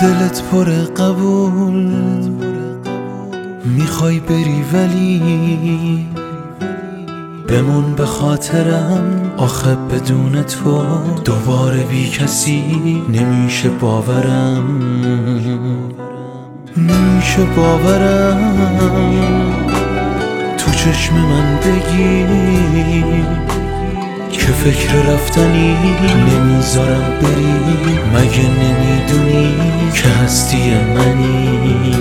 دلت پر قبول میخوای بری ولی بمون به خاطرم، آخه بدون تو دوباره بی کسی نمیشه باورم، نمیشه باورم تو چشم من بگی که فکر رفتنی نمیذارم بری، مگه نمیدونی که هستی منی؟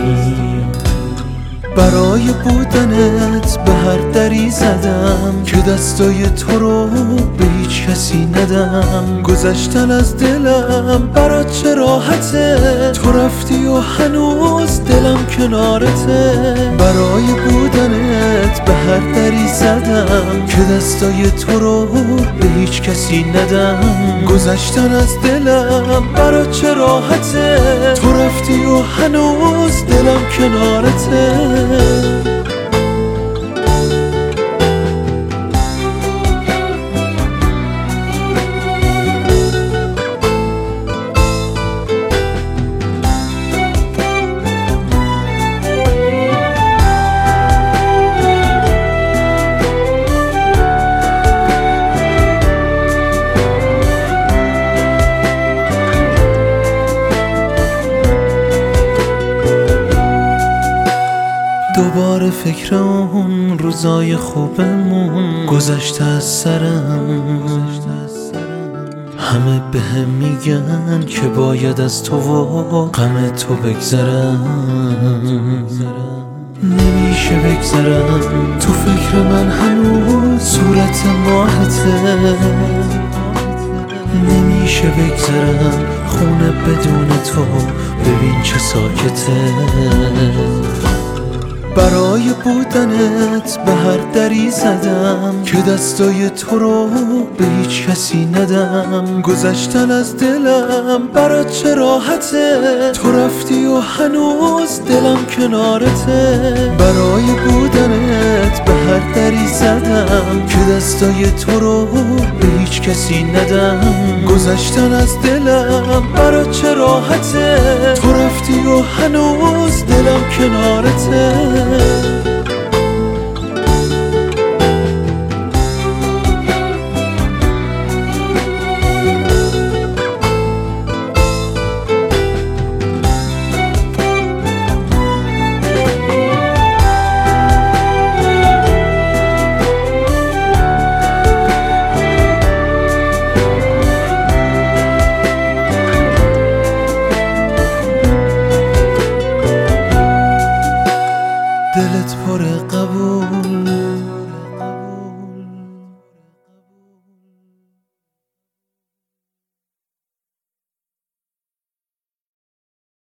برای بودنت به هر دری زدم که دستای تو رو به هیچ کسی ندم. گذشتن از دلم برات چه راحته، تو رفتی و هنوز دلم کنارته. برای بودنت به هر دری زدم که دستای تو رو به هیچ کسی ندم. گذشتن از دلم برات چه راحته، تو رفتی و هنوز دلم کنارته. دوباره فکر اون روزای خوبمون گذشته از سرم. همه بهم میگن که باید از تو و غم تو بگذرم، نمیشه بگذرم. تو فکر من هنوز صورت ماهته، نمیشه بگذرم. خونه بدون تو ببین چه ساکته. برای بودنت به هر دری زدم که دستای تو رو به هیچ کسی ندم. گذشتن از دلم برات چه راحته، تو رفتی و هنوز دلم کنارته. برای بودنت به هر دری زدم که دستای تو رو به هیچ کسی ندم. گذشتن از دلم برات چه راحته، تو رفتی و هنوز دلم کنارته. دلت پر قبول